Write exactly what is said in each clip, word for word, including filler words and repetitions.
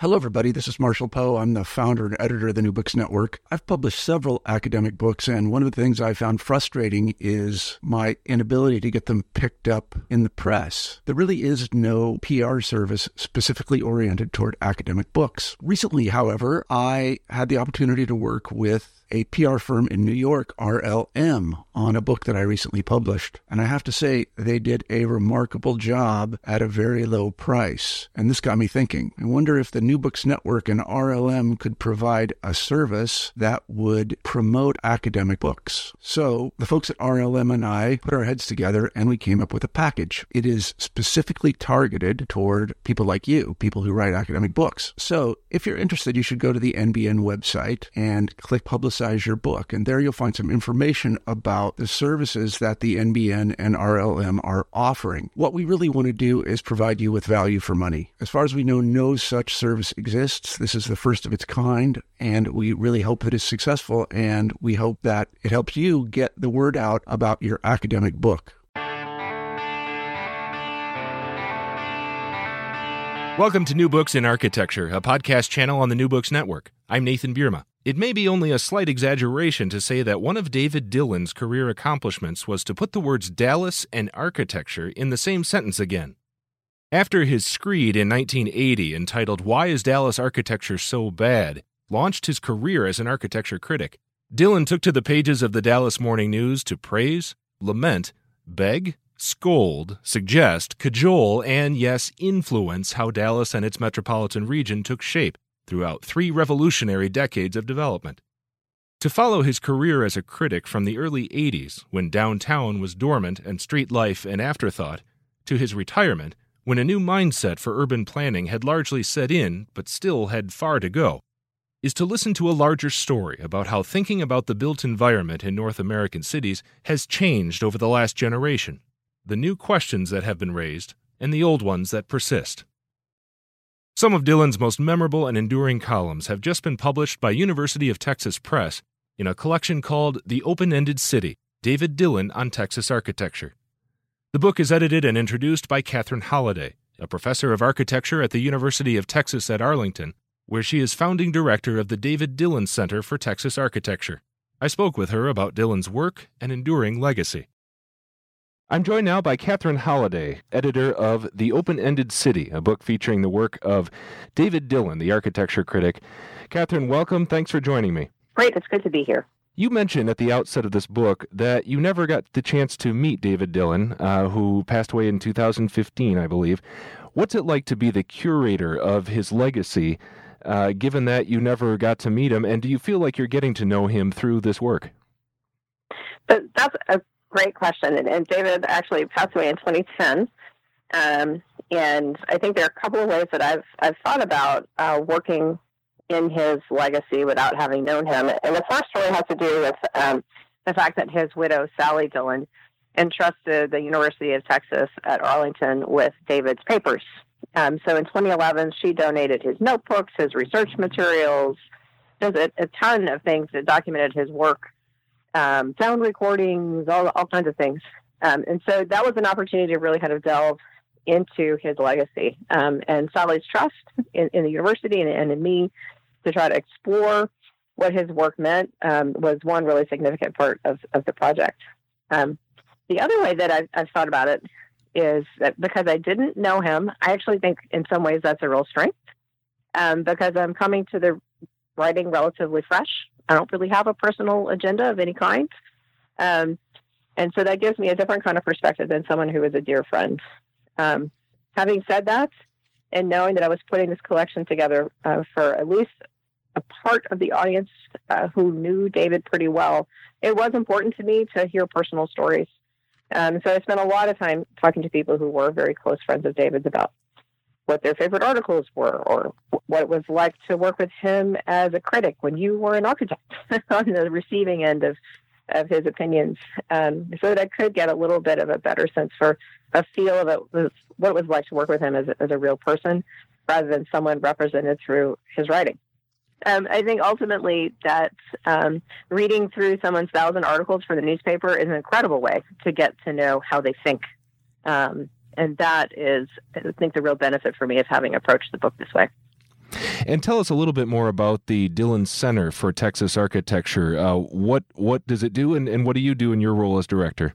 Hello, everybody. This is Marshall Poe. I'm the founder and editor of the New Books Network. I've published several academic books, and one of the things I found frustrating is my inability to get them picked up in the press. There really is no P R service specifically oriented toward academic books. Recently, however, I had the opportunity to work with a P R firm in New York, R L M, on a book that I recently published. And I have to say, they did a remarkable job at a very low price. And this got me thinking. I wonder if the New Books Network and R L M could provide a service that would promote academic books. So the folks at R L M and I put our heads together and we came up with a package. It is specifically targeted toward people like you, people who write academic books. So if you're interested, you should go to the N B N website and click Publicize your book. And there you'll find some information about the services that the N B N and R L M are offering. What we really want to do is provide you with value for money. As far as we know, no such service exists. This is the first of its kind, and we really hope that it's successful, and we hope that it helps you get the word out about your academic book. Welcome to New Books in Architecture, a podcast channel on the New Books Network. I'm Nathan Bierma. It may be only a slight exaggeration to say that one of David Dillon's career accomplishments was to put the words Dallas and architecture in the same sentence again. After his screed in nineteen eighty entitled Why is Dallas Architecture So Bad? Launched his career as an architecture critic, Dillon took to the pages of the Dallas Morning News to praise, lament, beg, scold, suggest, cajole, and yes, influence how Dallas and its metropolitan region took shape throughout three revolutionary decades of development. To follow his career as a critic from the early eighties, when downtown was dormant and street life an afterthought, to his retirement, when a new mindset for urban planning had largely set in but still had far to go, is to listen to a larger story about how thinking about the built environment in North American cities has changed over the last generation, the new questions that have been raised, and the old ones that persist. Some of Dillon's most memorable and enduring columns have just been published by University of Texas Press in a collection called The Open-Ended City, David Dillon on Texas Architecture. The book is edited and introduced by Catherine Holliday, a professor of architecture at the University of Texas at Arlington, where she is founding director of the David Dillon Center for Texas Architecture. I spoke with her about Dillon's work and enduring legacy. I'm joined now by Catherine Holliday, editor of The Open-Ended City, a book featuring the work of David Dillon, the architecture critic. Catherine, welcome. Thanks for joining me. Great. It's good to be here. You mentioned at the outset of this book that you never got the chance to meet David Dillon, uh, who passed away in two thousand fifteen, I believe. What's it like to be the curator of his legacy, uh, given that you never got to meet him? And do you feel like you're getting to know him through this work? But that's a great question. And, and David actually passed away in twenty ten. Um, and I think there are a couple of ways that I've I've thought about uh, working in his legacy without having known him. And the first really has to do with um, the fact that his widow, Sally Dillon, entrusted the University of Texas at Arlington with David's papers. Um, so in twenty eleven, she donated his notebooks, his research materials, just a, a ton of things that documented his work. Um, sound recordings, all, all kinds of things. Um, and so that was an opportunity to really kind of delve into his legacy um, and Sally's trust in, in the university and, and in me to try to explore what his work meant um, was one really significant part of, of the project. Um, the other way that I've, I've thought about it is that because I didn't know him, I actually think in some ways that's a real strength um, because I'm coming to the writing relatively fresh. I don't really have a personal agenda of any kind. Um, and so that gives me a different kind of perspective than someone who is a dear friend. Um, having said that, and knowing that I was putting this collection together uh, for at least a part of the audience uh, who knew David pretty well, it was important to me to hear personal stories. Um, so I spent a lot of time talking to people who were very close friends of David's about what their favorite articles were or what it was like to work with him as a critic when you were an architect on the receiving end of, of his opinions, um, so that I could get a little bit of a better sense for a feel of it, what it was like to work with him as a, as a real person rather than someone represented through his writing. Um, I think ultimately that um, reading through someone's thousand articles for the newspaper is an incredible way to get to know how they think. Um, and that is, I think, the real benefit for me of having approached the book this way. And tell us a little bit more about the Dillon Center for Texas Architecture. Uh, what what does it do, and, and what do you do in your role as director?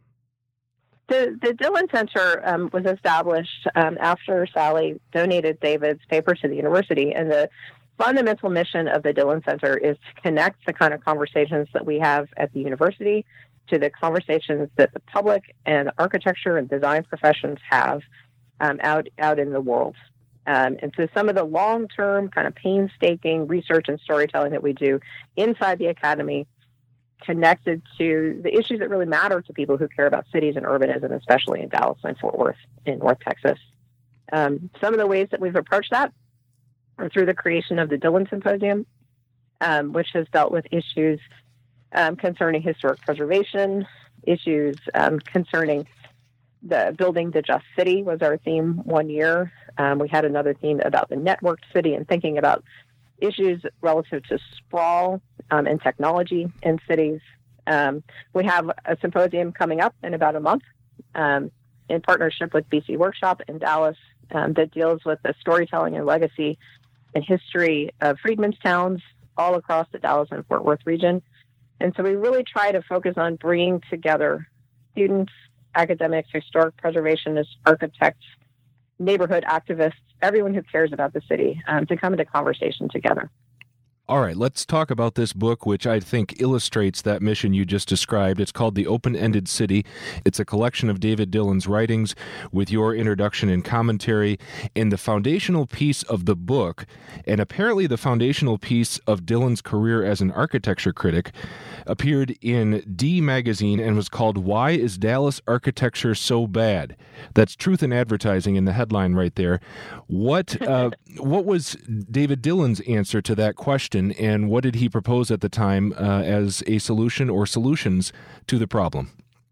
The, the Dillon Center um, was established um, after Sally donated David's paper to the university, and the fundamental mission of the Dillon Center is to connect the kind of conversations that we have at the university to the conversations that the public and architecture and design professions have um, out out in the world. Um, and so some of the long-term kind of painstaking research and storytelling that we do inside the academy connected to the issues that really matter to people who care about cities and urbanism, especially in Dallas and Fort Worth in North Texas. Um, some of the ways that we've approached that are through the creation of the Dillon Symposium, um, which has dealt with issues um, concerning historic preservation, issues um, concerning the building the just city was our theme one year. Um, we had another theme about the networked city and thinking about issues relative to sprawl um, and technology in cities. Um, we have a symposium coming up in about a month um, in partnership with B C Workshop in Dallas um, that deals with the storytelling and legacy and history of freedmen's towns all across the Dallas and Fort Worth region. And so we really try to focus on bringing together students, academics, historic preservationists, architects, neighborhood activists, everyone who cares about the city um, to come into conversation together. All right, let's talk about this book, which I think illustrates that mission you just described. It's called The Open-Ended City. It's a collection of David Dillon's writings with your introduction and commentary. And the foundational piece of the book, and apparently the foundational piece of Dillon's career as an architecture critic, appeared in D Magazine and was called Why is Dallas Architecture So Bad? That's Truth in Advertising in the headline right there. What uh, what was David Dillon's answer to that question? And what did he propose at the time uh, as a solution or solutions to the problem?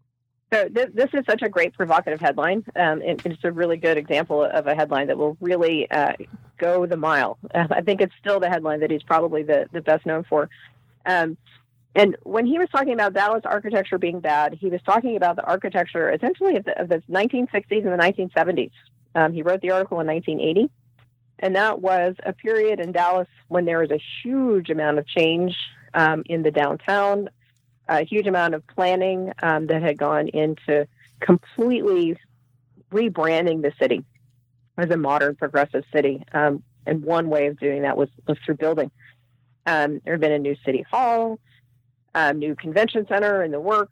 So th- this is such a great provocative headline. Um, it, it's a really good example of a headline that will really uh, go the mile. Uh, I think it's still the headline that he's probably the, the best known for. Um, and when he was talking about Dallas architecture being bad, he was talking about the architecture essentially of the, of the nineteen sixties and the nineteen seventies. Um, he wrote the article in nineteen eighty. And that was a period in Dallas when there was a huge amount of change um, in the downtown, a huge amount of planning um, that had gone into completely rebranding the city as a modern progressive city. Um, and one way of doing that was, was through building. Um, there had been a new city hall, a new convention center in the works,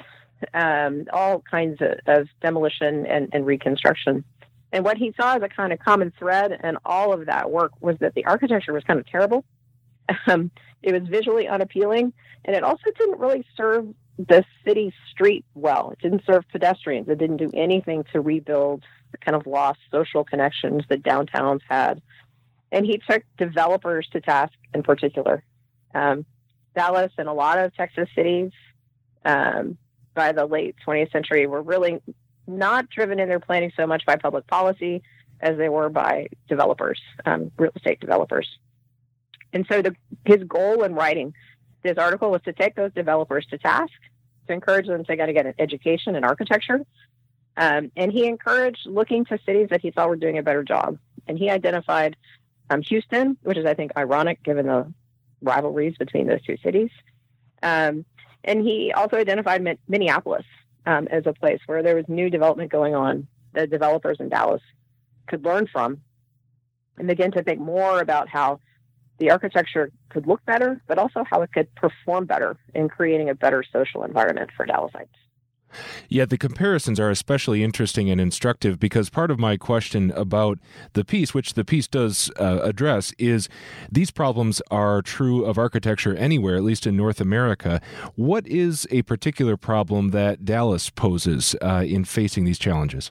um, all kinds of, of demolition and, and reconstruction. And what he saw as a kind of common thread in all of that work was that the architecture was kind of terrible. Um, it was visually unappealing, and it also didn't really serve the city street well. It didn't serve pedestrians. It didn't do anything to rebuild the kind of lost social connections that downtowns had. And he took developers to task in particular. Um, Dallas and a lot of Texas cities um, by the late twentieth century were really not driven in their planning so much by public policy as they were by developers, um, real estate developers. And so the, his goal in writing this article was to take those developers to task, to encourage them to get an education in architecture. Um, and he encouraged looking to cities that he thought were doing a better job. And he identified um, Houston, which is, I think, ironic given the rivalries between those two cities. Um, and he also identified Minneapolis Um, as a place where there was new development going on that developers in Dallas could learn from and begin to think more about how the architecture could look better, but also how it could perform better in creating a better social environment for Dallasites. Yeah, the comparisons are especially interesting and instructive because part of my question about the piece, which the piece does uh, address, is these problems are true of architecture anywhere, at least in North America. What is a particular problem that Dallas poses uh, in facing these challenges?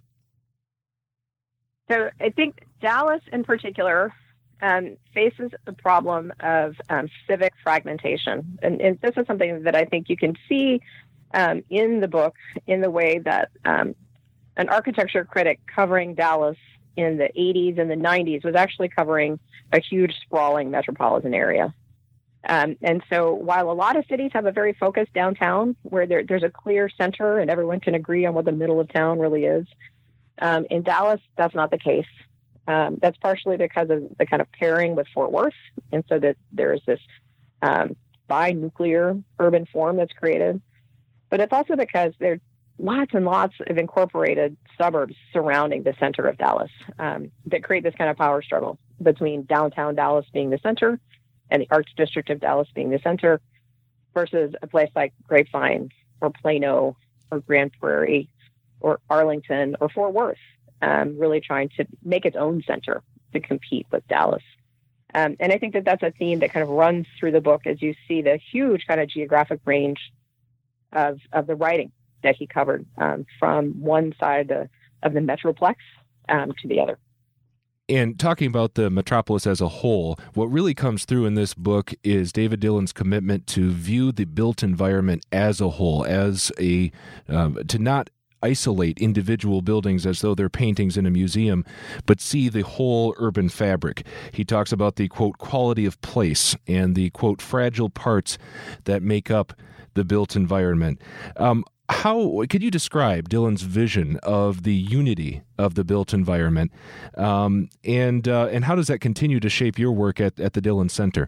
So I think Dallas in particular um, faces the problem of um, civic fragmentation. And, and this is something that I think you can see Um, in the book, in the way that um, an architecture critic covering Dallas in the eighties and the nineties was actually covering a huge sprawling metropolitan area. Um, and so while a lot of cities have a very focused downtown where there, there's a clear center and everyone can agree on what the middle of town really is, um, in Dallas, that's not the case. Um, that's partially because of the kind of pairing with Fort Worth, and so that there's this um, bi-nuclear urban form that's created. But it's also because there are lots and lots of incorporated suburbs surrounding the center of Dallas um, that create this kind of power struggle between downtown Dallas being the center and the Arts District of Dallas being the center versus a place like Grapevine or Plano or Grand Prairie or Arlington or Fort Worth, um, really trying to make its own center to compete with Dallas. Um, and I think that that's a theme that kind of runs through the book as you see the huge kind of geographic range of, of the writing that he covered um, from one side of, of the Metroplex um, to the other. And talking about the metropolis as a whole, what really comes through in this book is David Dillon's commitment to view the built environment as a whole, as a um, to not isolate individual buildings as though they're paintings in a museum, but see the whole urban fabric. He talks about the, quote, quality of place and the, quote, fragile parts that make up the built environment. Um, how could you describe Dillon's vision of the unity of the built environment, um, and uh, and how does that continue to shape your work at, at the Dillon Center?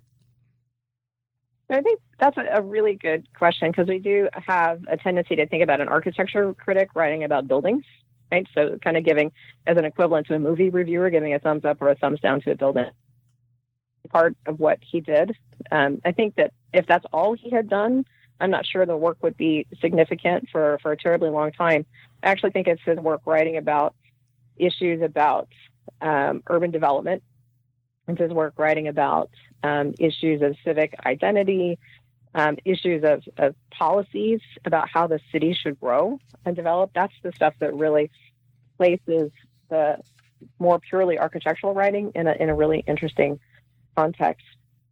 I think that's a really good question, because we do have a tendency to think about an architecture critic writing about buildings, right? So kind of giving, as an equivalent to a movie reviewer, giving a thumbs up or a thumbs down to a building. Part of what he did. Um, I think that if that's all he had done, I'm not sure the work would be significant for, for a terribly long time. I actually think it's his work writing about issues about um, urban development. It's his work writing about um, issues of civic identity, um, issues of, of policies about how the city should grow and develop. That's the stuff that really places the more purely architectural writing in a, in a really interesting context.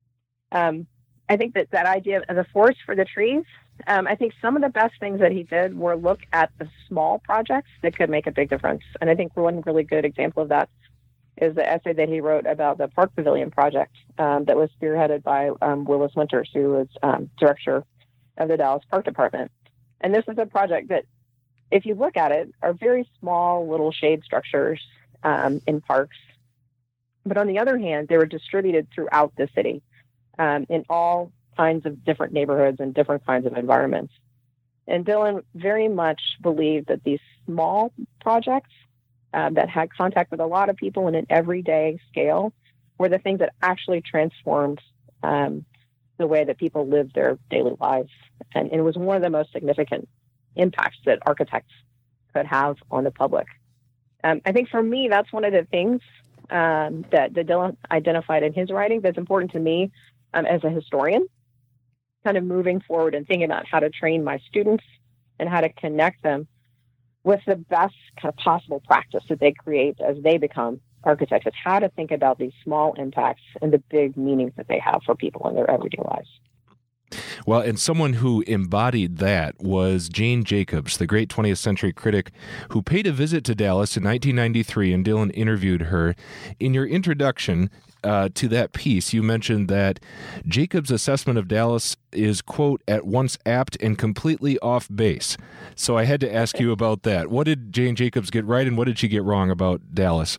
Um, I think that that idea of the forest for the trees, um, I think some of the best things that he did were look at the small projects that could make a big difference. And I think one really good example of that is the essay that he wrote about the Park Pavilion project um, that was spearheaded by um, Willis Winters, who was um, director of the Dallas Park Department. And this is a project that, if you look at it, are very small little shade structures um, in parks. But on the other hand, they were distributed throughout the city um, in all kinds of different neighborhoods and different kinds of environments. And Dillon very much believed that these small projects uh, that had contact with a lot of people in an everyday scale were the things that actually transformed um, the way that people lived their daily lives. And, and it was one of the most significant impacts that architects could have on the public. Um, I think for me, that's one of the things um, that, that Dillon identified in his writing that's important to me um, as a historian, kind of moving forward and thinking about how to train my students and how to connect them with the best kind of possible practice that they create as they become architects. It's how to think about these small impacts and the big meanings that they have for people in their everyday lives. Well, and someone who embodied that was Jane Jacobs, the great twentieth century critic who paid a visit to Dallas in nineteen ninety-three, and Dillon interviewed her. In your introduction uh, to that piece, you mentioned that Jacobs' assessment of Dallas is, quote, at once apt and completely off base. So I had to ask you about that. What did Jane Jacobs get right, and what did she get wrong about Dallas?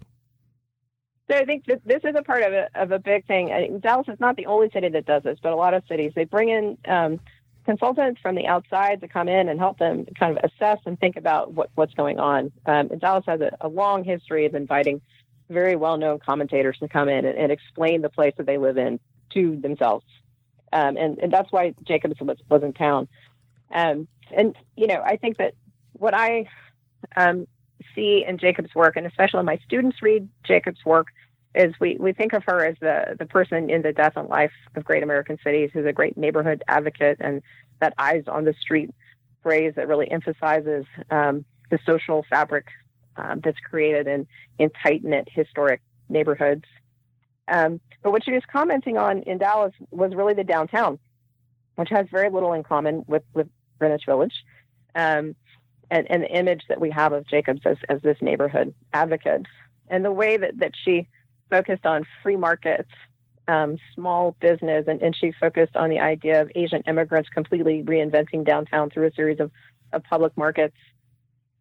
So I think that this is a part of a, of a big thing. I think Dallas is not the only city that does this, but a lot of cities, they bring in um, consultants from the outside to come in and help them kind of assess and think about what, what's going on. Um, and Dallas has a, a long history of inviting very well-known commentators to come in and, and explain the place that they live in to themselves. Um, and, and that's why Jacobs was, was in town. Um, and, you know, I think that what I um, see in Jacobs' work, and especially when my students read Jacobs' work, is we, we think of her as the, the person in the death and life of great American cities who's a great neighborhood advocate, and that eyes on the street phrase that really emphasizes um, the social fabric um, that's created in, in tight-knit historic neighborhoods. Um, but what she was commenting on in Dallas was really the downtown, which has very little in common with, with Greenwich Village. Um, And, and the image that we have of Jacobs as, as this neighborhood advocate, and the way that, that she focused on free markets, um, small business, and, and she focused on the idea of Asian immigrants completely reinventing downtown through a series of, of public markets.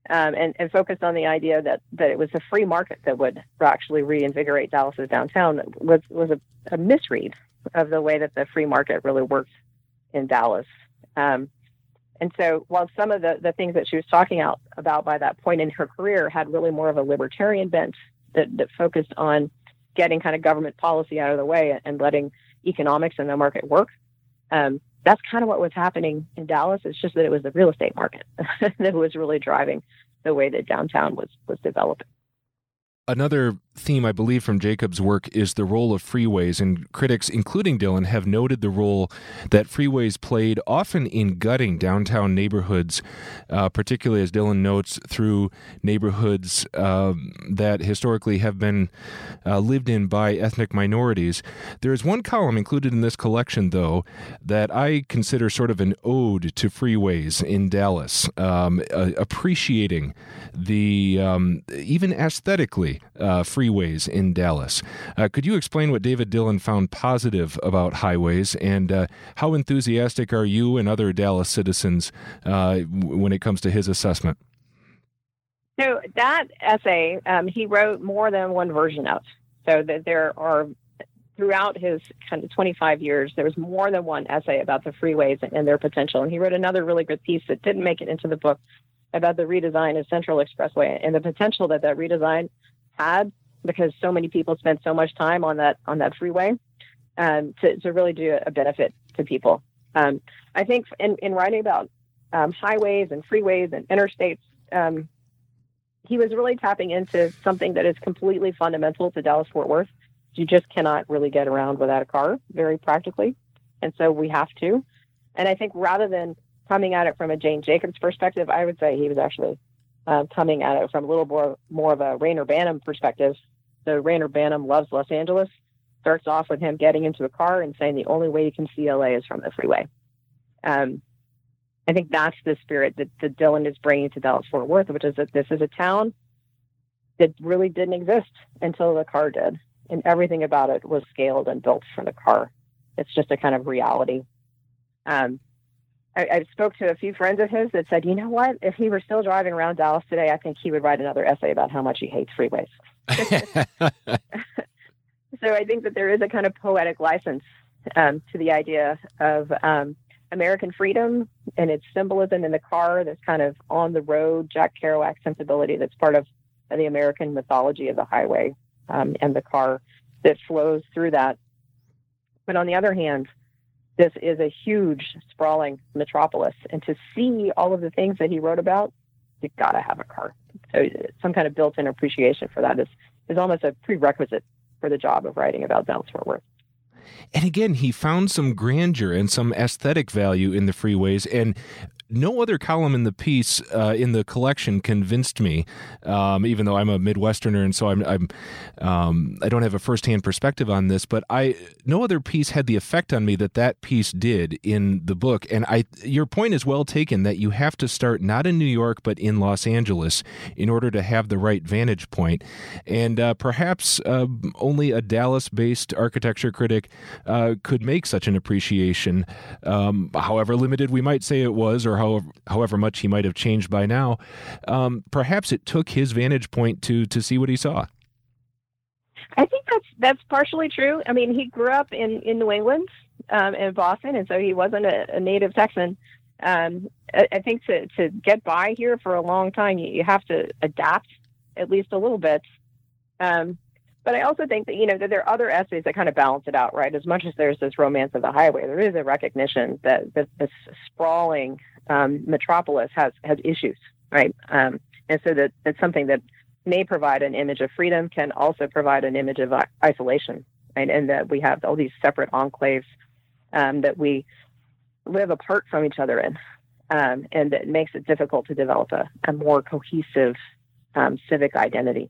um, and, and focused on the idea that, that it was the free market that would actually reinvigorate Dallas's downtown was, was a, a misread of the way that the free market really works in Dallas. Um, and so while some of the, the things that she was talking out about by that point in her career had really more of a libertarian bent that, that focused on getting kind of government policy out of the way and letting economics and the market work, um, that's kind of what was happening in Dallas. It's just that it was the real estate market that was really driving the way that downtown was was developing. Another theme, I believe, from Jacob's work is the role of freeways, and critics, including Dillon, have noted the role that freeways played often in gutting downtown neighborhoods, uh, particularly, as Dillon notes, through neighborhoods uh, that historically have been uh, lived in by ethnic minorities. There is one column included in this collection, though, that I consider sort of an ode to freeways in Dallas, um, uh, appreciating the, um, even aesthetically, uh, freeways in Dallas. Uh, could you explain what David Dillon found positive about highways, and uh, how enthusiastic are you and other Dallas citizens uh, when it comes to his assessment? So that essay, um, he wrote more than one version of. So that there are, throughout his kind of twenty-five years, there was more than one essay about the freeways and their potential. And he wrote another really good piece that didn't make it into the book about the redesign of Central Expressway and the potential that that redesign had, because so many people spent so much time on that on that freeway, um, to, to really do a benefit to people. Um, I think in, in writing about um, highways and freeways and interstates, um, he was really tapping into something that is completely fundamental to Dallas-Fort Worth. You just cannot really get around without a car, very practically. And so we have to. And I think rather than coming at it from a Jane Jacobs perspective, I would say he was actually uh, coming at it from a little more, more of a Rayner Banham perspective. So Rayner Banham loves Los Angeles. Starts off with him getting into a car and saying the only way you can see L A is from the freeway. Um, I think that's the spirit that, that Dillon is bringing to Dallas-Fort Worth, which is that this is a town that really didn't exist until the car did. And everything about it was scaled and built for the car. It's just a kind of reality. Um, I, I spoke to a few friends of his that said, you know what, if he were still driving around Dallas today, I think he would write another essay about how much he hates freeways. So I think that there is a kind of poetic license um, to the idea of um, American freedom and its symbolism in the car, this kind of on the road Jack Kerouac sensibility that's part of the American mythology of the highway um, and the car that flows through that. But on the other hand, this is a huge, sprawling metropolis. And to see all of the things that he wrote about, you've got to have a car. So some kind of built-in appreciation for that is, is almost a prerequisite for the job of writing about Dallas-Fort Worth. And again, he found some grandeur and some aesthetic value in the freeways, and no other column in the piece, uh, in the collection, convinced me. Um, even though I'm a Midwesterner, and so I'm, I'm um, I don't have a firsthand perspective on this, but I no other piece had the effect on me that that piece did in the book. And I, your point is well taken that you have to start not in New York but in Los Angeles in order to have the right vantage point. And uh, perhaps uh, only a Dallas-based architecture critic uh, could make such an appreciation, um, however limited we might say it was, or however, however much he might have changed by now. Um, perhaps it took his vantage point to to see what he saw. I think that's that's partially true. I mean, he grew up in, in New England, um, in Boston, and so he wasn't a, a native Texan. Um, I, I think to, to get by here for a long time, you, you have to adapt at least a little bit. Um, but I also think that, you know, that there are other essays that kind of balance it out, right? As much as there's this romance of the highway, there is a recognition that, that this sprawling um, metropolis has, has issues, right? Um, and so that it's something that may provide an image of freedom, can also provide an image of isolation, right? And that we have all these separate enclaves um, that we live apart from each other in, um, and that makes it difficult to develop a, a more cohesive um, civic identity.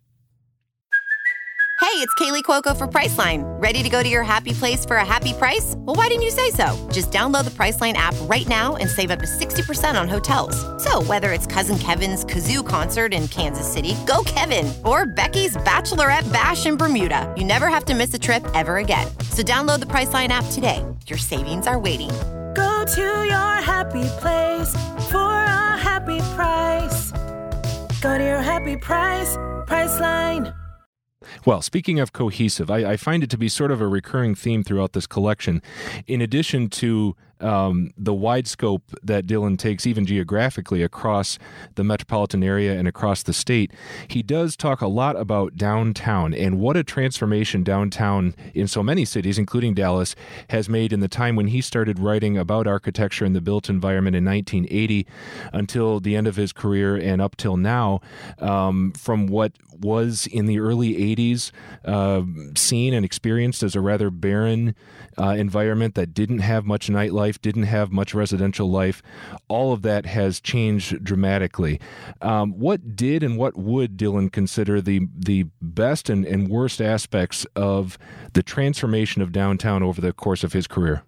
Hey, it's Kaylee Cuoco for Priceline. Ready to go to your happy place for a happy price? Well, why didn't you say so? Just download the Priceline app right now and save up to sixty percent on hotels. So whether it's Cousin Kevin's Kazoo Concert in Kansas City, go Kevin, or Becky's Bachelorette Bash in Bermuda, you never have to miss a trip ever again. So download the Priceline app today. Your savings are waiting. Go to your happy place for a happy price. Go to your happy price, Priceline. Well, speaking of cohesive, I, I find it to be sort of a recurring theme throughout this collection. In addition to um, the wide scope that Dillon takes even geographically across the metropolitan area and across the state, he does talk a lot about downtown and what a transformation downtown in so many cities, including Dallas, has made in the time when he started writing about architecture and the built environment in nineteen eighty until the end of his career and up till now, um, from what was in the early eighties uh, seen and experienced as a rather barren uh, environment that didn't have much nightlife, didn't have much residential life. All of that has changed dramatically. Um, what did and what would Dillon consider the the best and, and worst aspects of the transformation of downtown over the course of his career?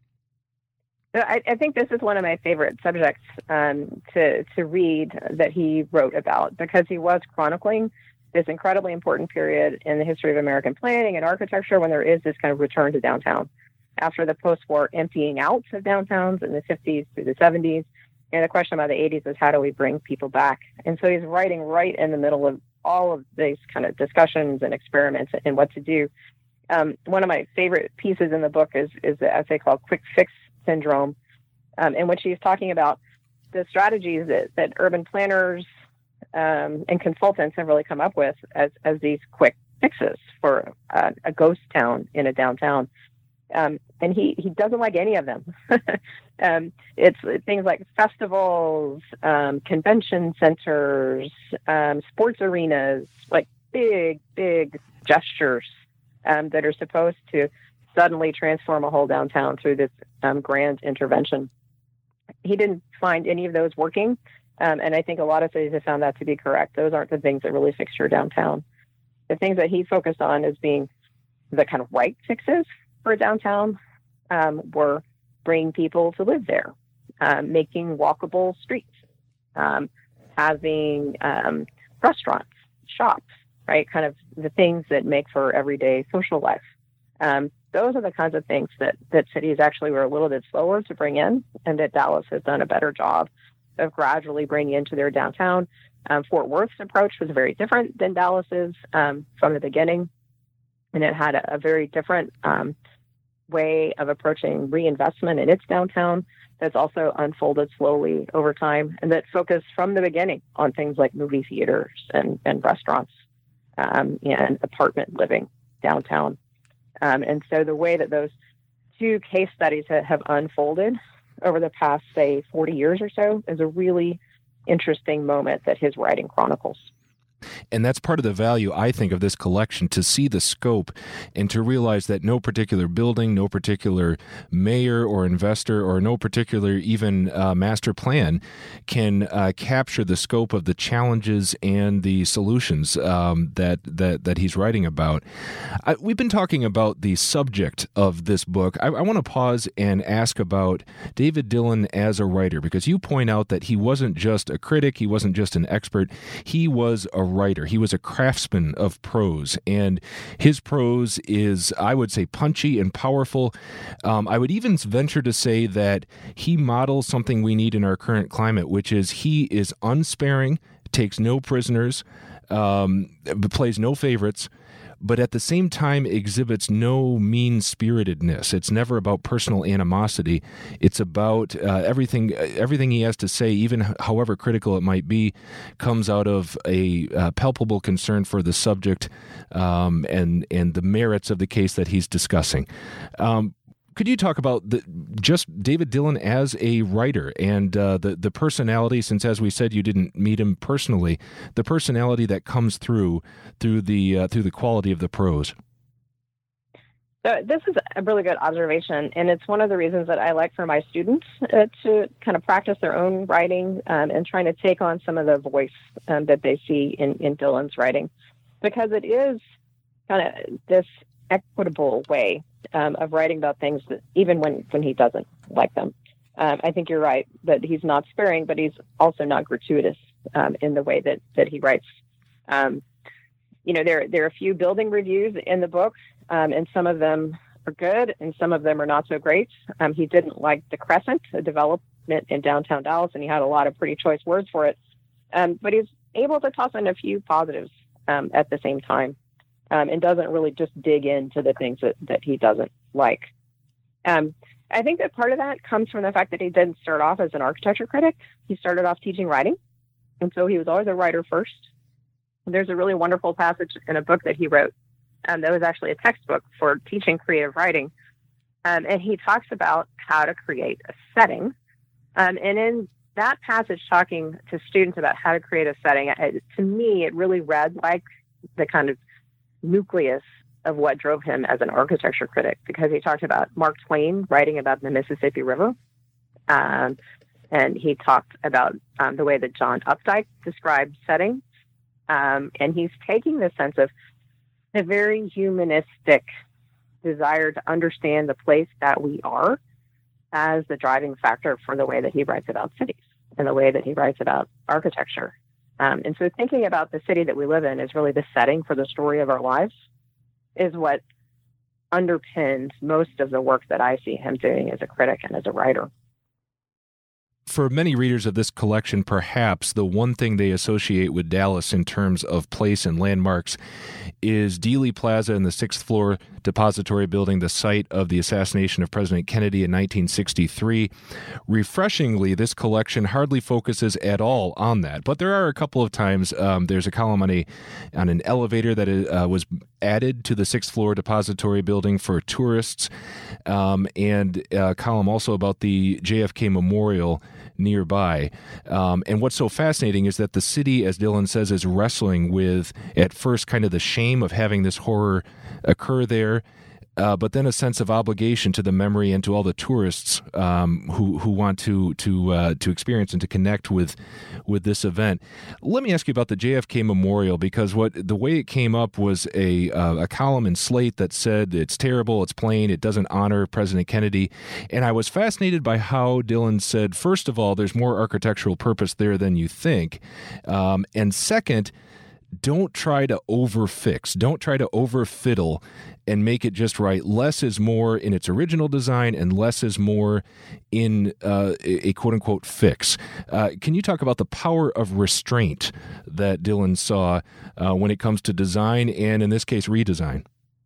I, I think this is one of my favorite subjects um, to to read that he wrote about, because he was chronicling this incredibly important period in the history of American planning and architecture when there is this kind of return to downtown. After the post-war emptying out of downtowns in the fifties through the seventies, and the question about the eighties is how do we bring people back? And so he's writing right in the middle of all of these kind of discussions and experiments and what to do. Um, one of my favorite pieces in the book is, is the essay called Quick Fix Syndrome, um, in which he's talking about the strategies that, that urban planners um, and consultants have really come up with as, as these quick fixes for uh, a ghost town in a downtown. Um, and he, he doesn't like any of them. um, it's things like festivals, um, convention centers, um, sports arenas, like big, big gestures um, that are supposed to suddenly transform a whole downtown through this um, grand intervention. He didn't find any of those working. Um, and I think a lot of cities have found that to be correct. Those aren't the things that really fix your downtown. The things that he focused on as being the kind of right fixes for downtown um, were bringing people to live there, um, making walkable streets, um, having um, restaurants, shops, right? Kind of the things that make for everyday social life. Um, those are the kinds of things that, that cities actually were a little bit slower to bring in, and that Dallas has done a better job of gradually bringing into their downtown. Um, Fort Worth's approach was very different than Dallas's um, from the beginning, and it had a, a very different um, way of approaching reinvestment in its downtown that's also unfolded slowly over time, and that focused from the beginning on things like movie theaters and, and restaurants um, and apartment living downtown. Um, and so the way that those two case studies ha- have unfolded over the past, say, forty years or so is a really interesting moment that his writing chronicles. And that's part of the value, I think, of this collection, to see the scope and to realize that no particular building, no particular mayor or investor, or no particular even uh, master plan can uh, capture the scope of the challenges and the solutions um, that, that that he's writing about. I, we've been talking about the subject of this book. I, I want to pause and ask about David Dillon as a writer, because you point out that he wasn't just a critic, he wasn't just an expert, he was a writer. He was a craftsman of prose, and his prose is, I would say, punchy and powerful. Um, I would even venture to say that he models something we need in our current climate, which is he is unsparing, takes no prisoners, um, plays no favorites, but at the same time exhibits no mean-spiritedness. It's never about personal animosity. It's about uh, everything everything he has to say, even however critical it might be, comes out of a uh, palpable concern for the subject um, and, and the merits of the case that he's discussing. Um, Could you talk about the, just David Dillon as a writer and uh, the the personality? Since, as we said, you didn't meet him personally, the personality that comes through through the uh, through the quality of the prose. So this is a really good observation, and it's one of the reasons that I like for my students uh, to kind of practice their own writing um, and trying to take on some of the voice um, that they see in, in Dillon's writing, because it is kind of this equitable way um, of writing about things that even when, when he doesn't like them. Um, I think you're right that he's not sparing, but he's also not gratuitous um, in the way that, that he writes. Um, you know, there, there are a few building reviews in the book, um, and some of them are good and some of them are not so great. Um, he didn't like the Crescent, a development in downtown Dallas, and he had a lot of pretty choice words for it. Um, but he's able to toss in a few positives um, at the same time, um, and doesn't really just dig into the things that, that he doesn't like. Um, I think that part of that comes from the fact that he didn't start off as an architecture critic. He started off teaching writing, and so he was always a writer first. There's a really wonderful passage in a book that he wrote um, that was actually a textbook for teaching creative writing, um, and he talks about how to create a setting. Um, and in that passage, talking to students about how to create a setting, it, to me, it really read like the kind of nucleus of what drove him as an architecture critic, because he talked about Mark Twain writing about the Mississippi River. Um, and he talked about um, the way that John Updike described setting. Um, and he's taking the sense of a very humanistic desire to understand the place that we are as the driving factor for the way that he writes about cities and the way that he writes about architecture. Um, and so thinking about the city that we live in is really the setting for the story of our lives, is what underpins most of the work that I see him doing as a critic and as a writer. For many readers of this collection, perhaps the one thing they associate with Dallas in terms of place and landmarks is Dealey Plaza and the sixth floor Depository Building, the site of the assassination of President Kennedy in nineteen sixty-three. Refreshingly, this collection hardly focuses at all on that, but there are a couple of times um, there's a column on a on an elevator that uh, was added to the sixth floor Depository Building for tourists, um, and a column also about the J F K Memorial nearby. Um, and what's so fascinating is that the city, as Dylan says, is wrestling with, at first, kind of the shame of having this horror occur there, uh, but then a sense of obligation to the memory and to all the tourists um, who who want to to uh, to experience and to connect with with this event. Let me ask you about the J F K Memorial, because what the way it came up was a uh, a column in Slate that said it's terrible, it's plain, it doesn't honor President Kennedy, and I was fascinated by how Dylan said, first of all, there's more architectural purpose there than you think, um, and second, don't try to overfix, don't try to overfiddle and make it just right. Less is more in its original design, and less is more in uh, a quote-unquote fix. Uh, can you talk about the power of restraint that Dylan saw uh, when it comes to design and, in this case, redesign?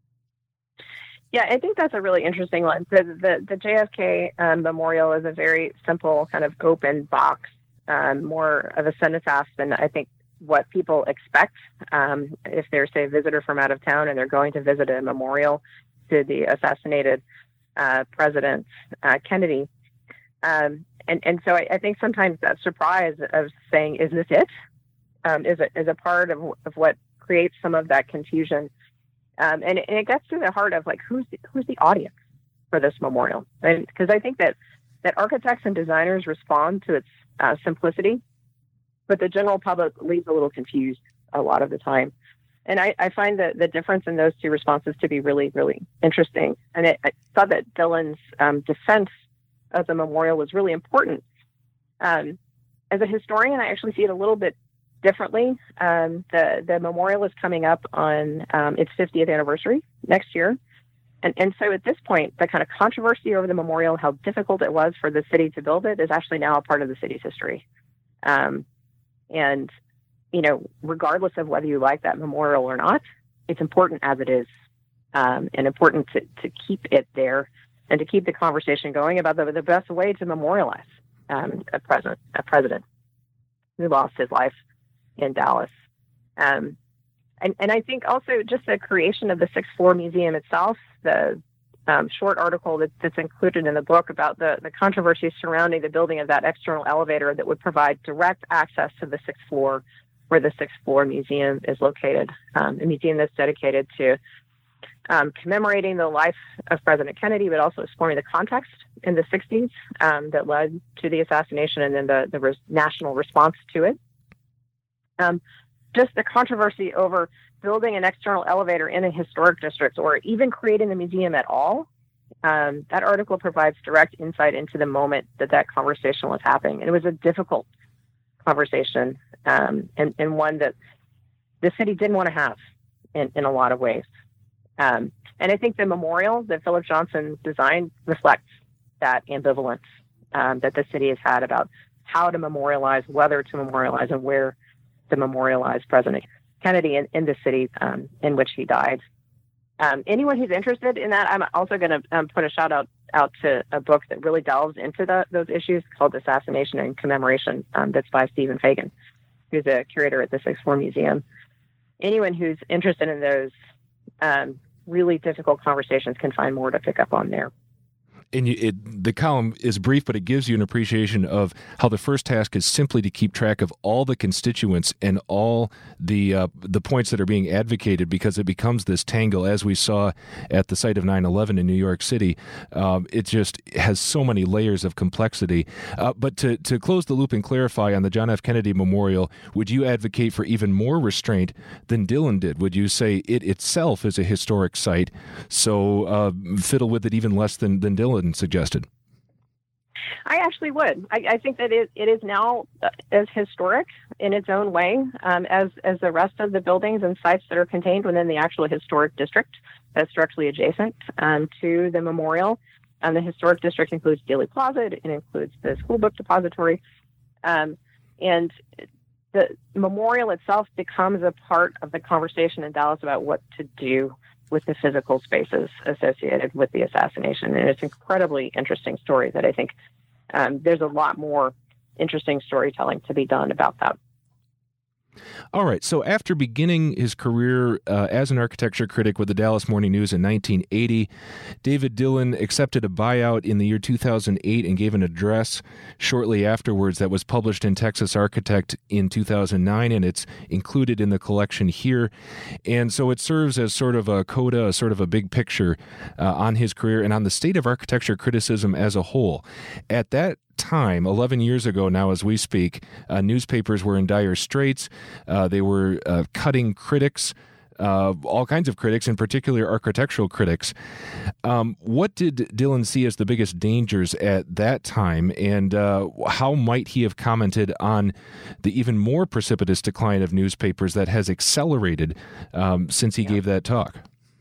Yeah, I think that's a really interesting one. The, the, the J F K um, Memorial is a very simple kind of open box, um, more of a cenotaph than I think what people expect um, if they're, say, a visitor from out of town and they're going to visit a memorial to the assassinated uh, President uh, Kennedy. Um, and, and so I, I think sometimes that surprise of saying, is this it, um, is, a, is a part of, of what creates some of that confusion. Um, and, it, and it gets to the heart of, like, who's the, who's the audience for this memorial? And because I think that, that architects and designers respond to its uh, simplicity, but the general public leaves a little confused a lot of the time. And I, I find the, the difference in those two responses to be really, really interesting. And it, I thought that Dylan's um, defense of the memorial was really important. Um, as a historian, I actually see it a little bit differently. Um, the, the memorial is coming up on um, its fiftieth anniversary next year. And, and so at this point, the kind of controversy over the memorial, how difficult it was for the city to build it, is actually now a part of the city's history. Um, And, you know, regardless of whether you like that memorial or not, it's important as it is, um, and important to, to keep it there and to keep the conversation going about the, the best way to memorialize um, a president, a president who lost his life in Dallas. Um, and, and I think also just the creation of the sixth floor museum itself, the Um, short article that, that's included in the book about the, the controversy surrounding the building of that external elevator that would provide direct access to the sixth floor where the sixth floor museum is located. Um, a museum that's dedicated to um, commemorating the life of President Kennedy, but also exploring the context in the sixties um, that led to the assassination and then the, the res- national response to it. Um, just the controversy over building an external elevator in a historic district or even creating the museum at all, um, that article provides direct insight into the moment that that conversation was happening. And it was a difficult conversation um, and, and one that the city didn't want to have in, in a lot of ways. Um, and I think the memorial that Philip Johnson designed reflects that ambivalence um, that the city has had about how to memorialize, whether to memorialize, and where to memorialize President Kennedy in, in the city um, in which he died. Um, anyone who's interested in that, I'm also going to um, put a shout out out to a book that really delves into the, those issues called Assassination and Commemoration. Um, that's by Stephen Fagan, who's a curator at the Sixth Floor Museum. Anyone who's interested in those um, really difficult conversations can find more to pick up on there. And you, it, the column is brief, but it gives you an appreciation of how the first task is simply to keep track of all the constituents and all the uh, the points that are being advocated, because it becomes this tangle, as we saw at the site of nine eleven in New York City. Um, it just has so many layers of complexity. Uh, but to, to close the loop and clarify on the John F. Kennedy Memorial, would you advocate for even more restraint than Dillon did? Would you say it itself is a historic site, so uh, fiddle with it even less than, than Dillon suggested? I actually would. I, I think that it, it is now as historic in its own way um, as as the rest of the buildings and sites that are contained within the actual historic district that's directly adjacent um, to the memorial. Um, the historic district includes Dealey Plaza. It includes the school book depository. Um, and the memorial itself becomes a part of the conversation in Dallas about what to do with the physical spaces associated with the assassination. And it's an incredibly interesting story that I think um, there's a lot more interesting storytelling to be done about that. All right. So after beginning his career uh, as an architecture critic with the Dallas Morning News in nineteen eighty, David Dillon accepted a buyout in the year two thousand eight and gave an address shortly afterwards that was published in Texas Architect in two thousand nine, and it's included in the collection here. And so it serves as sort of a coda, a sort of a big picture uh, on his career and on the state of architecture criticism as a whole. At that time, eleven years ago now as we speak, uh, newspapers were in dire straits. Uh, they were uh, cutting critics, uh, all kinds of critics, in particular architectural critics. Um, what did Dillon see as the biggest dangers at that time, and uh, how might he have commented on the even more precipitous decline of newspapers that has accelerated um, since he yeah. gave that talk?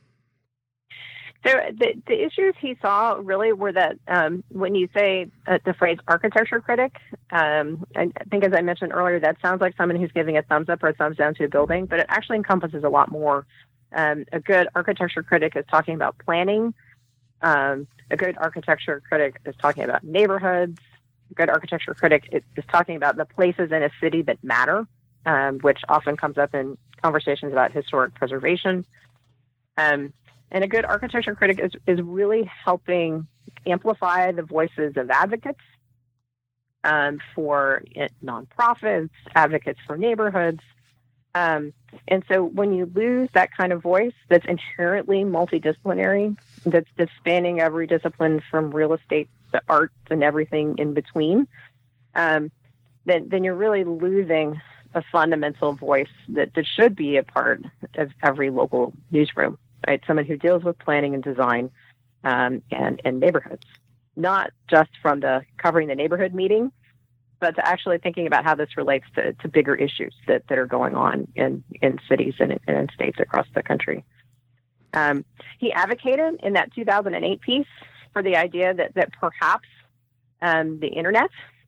So the, the issues he saw really were that um, when you say uh, the phrase architecture critic, um, I think as I mentioned earlier, that sounds like someone who's giving a thumbs up or a thumbs down to a building, but it actually encompasses a lot more. Um, a good architecture critic is talking about planning. Um, a good architecture critic is talking about neighborhoods. A good architecture critic is, is talking about the places in a city that matter, um, which often comes up in conversations about historic preservation. Um, And a good architecture critic is, is really helping amplify the voices of advocates um, for nonprofits, advocates for neighborhoods. Um, and so when you lose that kind of voice that's inherently multidisciplinary, that's, that's spanning every discipline from real estate to arts and everything in between, um, then, then you're really losing a fundamental voice that, that should be a part of every local newsroom. Right, someone who deals with planning and design um, and, and neighborhoods, not just from the covering the neighborhood meeting, but to actually thinking about how this relates to, to bigger issues that, that are going on in, in cities and in, and in states across the country. Um, he advocated in that two thousand eight piece for the idea that, that perhaps um, the internet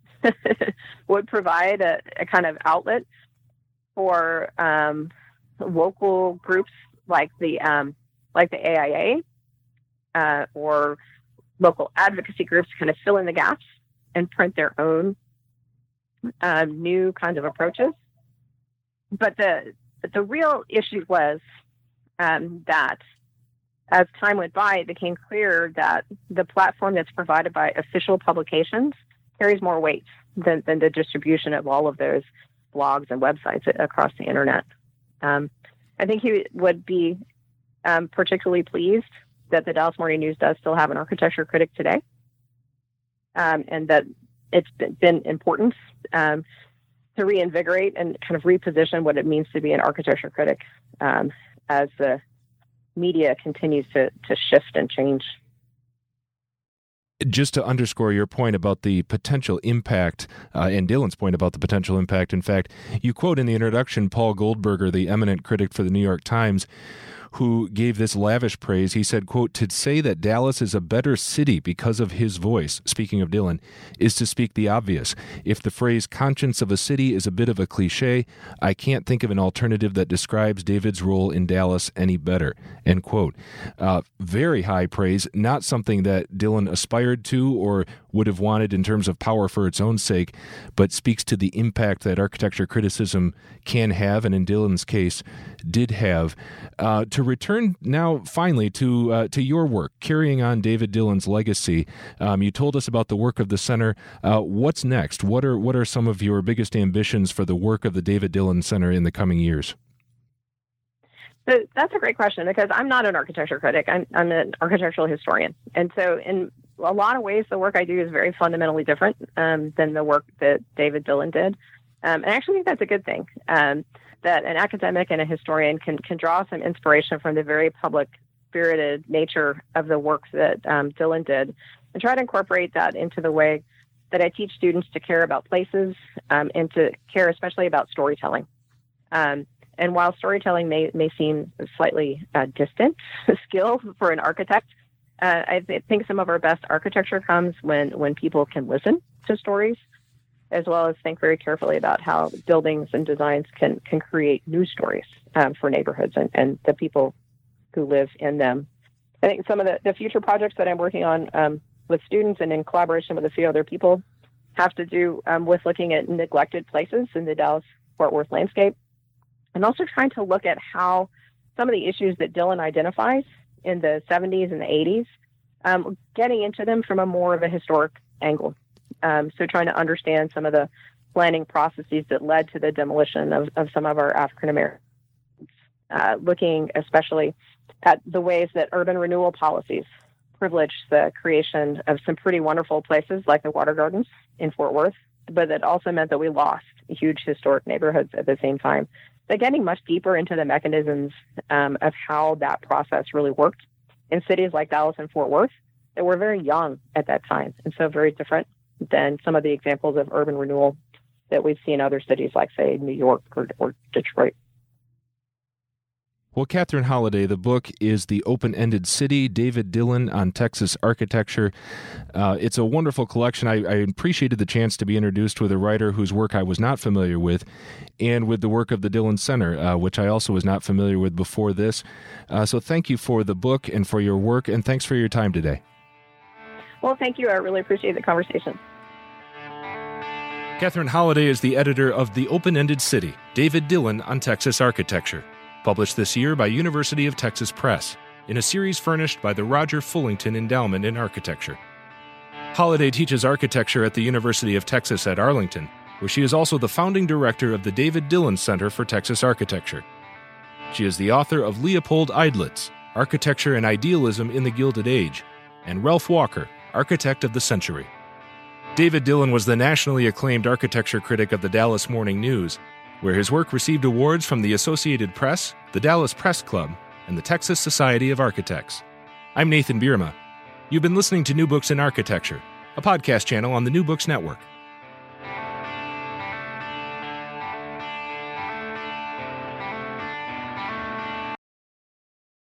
would provide a, a kind of outlet for um, local groups like the um, like the A I A uh, or local advocacy groups kind of fill in the gaps and print their own uh, new kinds of approaches. But the but the real issue was um, that as time went by, it became clear that the platform that's provided by official publications carries more weight than, than the distribution of all of those blogs and websites across the internet. Um, I think he would be um, particularly pleased that the Dallas Morning News does still have an architecture critic today, um, and that it's been important um, to reinvigorate and kind of reposition what it means to be an architecture critic um, as the media continues to, to shift and change. Just to underscore your point about the potential impact, uh, and Dillon's point about the potential impact, in fact, you quote in the introduction Paul Goldberger, the eminent critic for the New York Times, who gave this lavish praise. He said, quote, "To say that Dallas is a better city because of his voice," speaking of Dylan, "is to speak the obvious. If the phrase conscience of a city is a bit of a cliche, I can't think of an alternative that describes David's role in Dallas any better," end quote. Uh, very high praise, not something that Dylan aspired to or would have wanted in terms of power for its own sake, but speaks to the impact that architecture criticism can have, and in Dylan's case, did have. Uh, to return now, finally, to uh, to your work, carrying on David Dylan's legacy, um, you told us about the work of the center. Uh, what's next? What are what are some of your biggest ambitions for the work of the David Dylan Center in the coming years? So that's a great question, because I'm not an architecture critic. I'm, I'm an architectural historian. And so in a lot of ways, the work I do is very fundamentally different um, than the work that David Dylan did. Um, and I actually think that's a good thing, um, that an academic and a historian can, can draw some inspiration from the very public-spirited nature of the work that um, Dylan did and try to incorporate that into the way that I teach students to care about places um, and to care especially about storytelling. Um, And while storytelling may, may seem a slightly uh, distant skill for an architect, uh, I th- think some of our best architecture comes when, when people can listen to stories, as well as think very carefully about how buildings and designs can, can create new stories um, for neighborhoods and, and the people who live in them. I think some of the, the future projects that I'm working on um, with students and in collaboration with a few other people have to do um, with looking at neglected places in the Dallas-Fort Worth landscape, and also trying to look at how some of the issues that Dylan identifies in the seventies and the eighties, um, getting into them from a more of a historic angle. Um, so trying to understand some of the planning processes that led to the demolition of, of some of our African Americans, uh, looking especially at the ways that urban renewal policies privileged the creation of some pretty wonderful places like the Water Gardens in Fort Worth, but that also meant that we lost huge historic neighborhoods at the same time. But getting much deeper into the mechanisms um, of how that process really worked in cities like Dallas and Fort Worth that were very young at that time, and so very different than some of the examples of urban renewal that we've seen in other cities like, say, New York or, or Detroit. Well, Catherine Holliday, the book is The Open-Ended City, David Dylan on Texas Architecture. Uh, it's a wonderful collection. I, I appreciated the chance to be introduced with a writer whose work I was not familiar with, and with the work of the Dylan Center, uh, which I also was not familiar with before this. Uh, so thank you for the book and for your work, and thanks for your time today. Well, thank you. I really appreciate the conversation. Catherine Holliday is the editor of The Open-Ended City, David Dylan on Texas Architecture, published this year by University of Texas Press, in a series furnished by the Roger Fullington Endowment in Architecture. Holliday teaches architecture at the University of Texas at Arlington, where she is also the founding director of the David Dylan Center for Texas Architecture. She is the author of Leopold Eidlitz, Architecture and Idealism in the Gilded Age, and Ralph Walker, Architect of the Century. David Dylan was the nationally acclaimed architecture critic of the Dallas Morning News, where his work received awards from the Associated Press, the Dallas Press Club, and the Texas Society of Architects. I'm Nathan Bierma. You've been listening to New Books in Architecture, a podcast channel on the New Books Network.